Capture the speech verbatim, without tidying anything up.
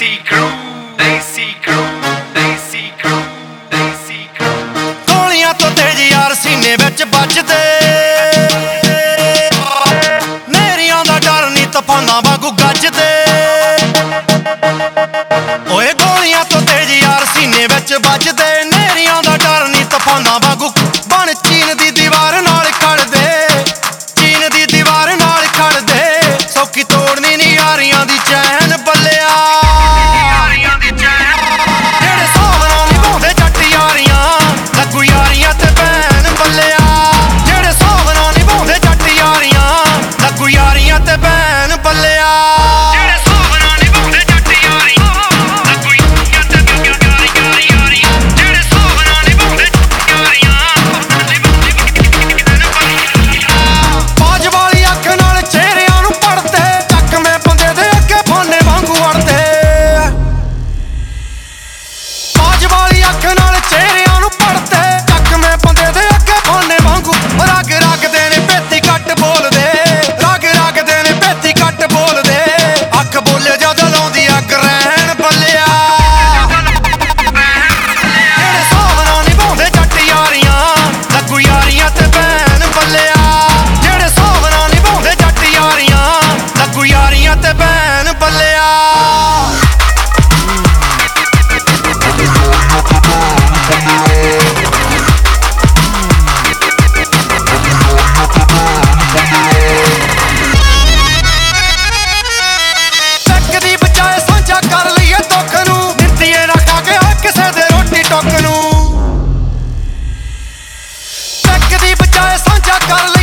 Desi crew, Desi crew, Desi crew, Desi crew। ਗੋਲੀਆਂ ਤੋਂ ਤੇਜ਼ ਯਾਰ ਸੀਨੇ ਵਿੱਚ ਵੱਜਦੇ, ਨੇਰੀਆਂ ਦਾ ਡਰ ਨੀ ਤੂਫਾਨਾਂ ਵਾਂਗੂ ਗੱਜਦੇ। ਓਏ ਗੋਲੀਆਂ ਤੋਂ ਤੇਜ਼ ਯਾਰ ਸੀਨੇ ਵਿੱਚ ਵੱਜਦੇ, ਨੇਰੀਆਂ ਦਾ ਡਰ ਨੀ ਤੂਫਾਨਾਂ ਵਾਂਗੂ। ਬਣ ਚੀਨ ਦੀ ਦੀਵਾਰ ਨਾਲ ਖੜਦੇ, ਚੀਨ ਦੀ ਦੀਵਾਰ ਨਾਲ ਖੜਦੇ। ਸੌਖੀ ਤੋੜਨੀ ਨੀ ਯਾਰੀਆਂ ਦੀ ਚੈਨ ਬੱਲਿਆ, ਜਿਹੜੇ ਸੋਹਣਾ ਨਿਭਾਉਂਦੇ ਜੱਟ ਯਾਰੀਆਂ, ਲੱਗੂ ਯਾਰੀਆਂ ਤੇ ਭੈਣ ਬੱਲਿਆ। ਜਿਹੜੇ ਸੋਹਣਾ ਨਿਭਾਉਂਦੇ ਜੱਟ ਯਾਰੀਆਂ, ਲੱਗੂ ਯਾਰੀਆਂ ਤੇ ਭੈਣ ਬੱਲਿਆ। ਜਿਹੜੇ ਸੋਹਣਾ ਨਿਭਾਉਂਦੇ ਜੱਟ ਯਾਰੀਆਂ, ਲੱਗੂ ਯਾਰੀਆਂ ਤੇ ਯਾਰੀਆਂ। ਜਿਹੜੇ ਸੋਹਣਾ ਨਿਭਾਉਂਦੇ ਯਾਰੀਆਂ, ਬਾਜ ਵਾਲੀ ਅੱਖ ਨਾਲ ਚਿਹਰਿਆਂ ਨੂੰ ਪੜਦੇ, ਚੱਕਵੇਂ ਬੰਦੇ ਦੇ ਅੱਗੇ ਫਾਨੇ ਵਾਂਗੂ ਅੜਦੇ। ਬਾਜ ਵਾਲੀ ਅੱਖ ਨਾਲ ਚਿਹਰਿਆਂ ਨੂੰ ਪੜਦੇ, ਚੱਕਵੇਂ ਬੰਦੇ ਦੇ ਅੱਗੇ ਫਾਨੇ ਵਾਂਗੂ। ਰਗ ਰਗਦੇ ਨੇ ਭੇਤੀ ਘੱਟ ਬੋਲਦੇ, ਰਗ ਰਗਦੇ ਨੇ ਭੇਤੀ ਘੱਟ ਬੋਲਦੇ। ਅੱਖ ਬੋਲੇ ਜਦ ਲਾਉਂਦੀ ਅੱਗ ਰਹਿਣ ਬੱਲਿਆ। ਜਿਹੜੇ ਸੋਹਣਾ ਨਿਭਾਉਂਦੇ ਜੱਟ ਯਾਰੀਆਂ, ਲੱਗੂ ਯਾਰੀਆਂ ਤੇ ਭੈਣ ਬੱਲਿਆ। ਜਿਹੜੇ ਸੋਹਣਾ ਨਿਭਾਉਂਦੇ ਜੱਟ ਯਾਰੀਆਂ, ਲੱਗੂ ਯਾਰੀਆਂ ਤੇ ਭੈਣ ਬੱਲਿਆ। ਚੱਕ ਦੀ ਬਜਾਏ ਸਾਂਝਾ ਕਰ ਲਈਏ ਦੁੱਖ ਨੂੰ, ਨਿੰਦੀਏ ਨਾ ਖਾ ਕੇ ਹਰ ਕਿਸੇ ਦੇ ਰੋਟੀ ਟੁੱਕ ਨੂੰ। ਚੱਕ ਦੀ ਬਜਾਏ ਸਾਂਝਾ ਕਰ